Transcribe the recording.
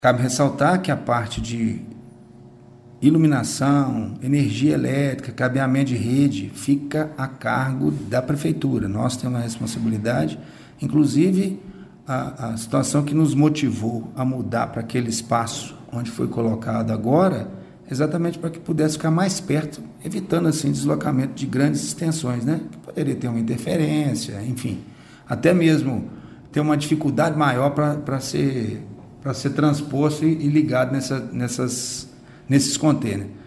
Cabe ressaltar que a parte de iluminação, energia elétrica, cabeamento de rede, fica a cargo da prefeitura. Nós temos a responsabilidade, inclusive a situação que nos motivou a mudar para aquele espaço onde foi colocado agora, exatamente para que pudesse ficar mais perto, evitando assim deslocamento de grandes extensões, né? Que poderia ter uma interferência, enfim, até mesmo ter uma dificuldade maior para ser transposto e ligado nesses containers.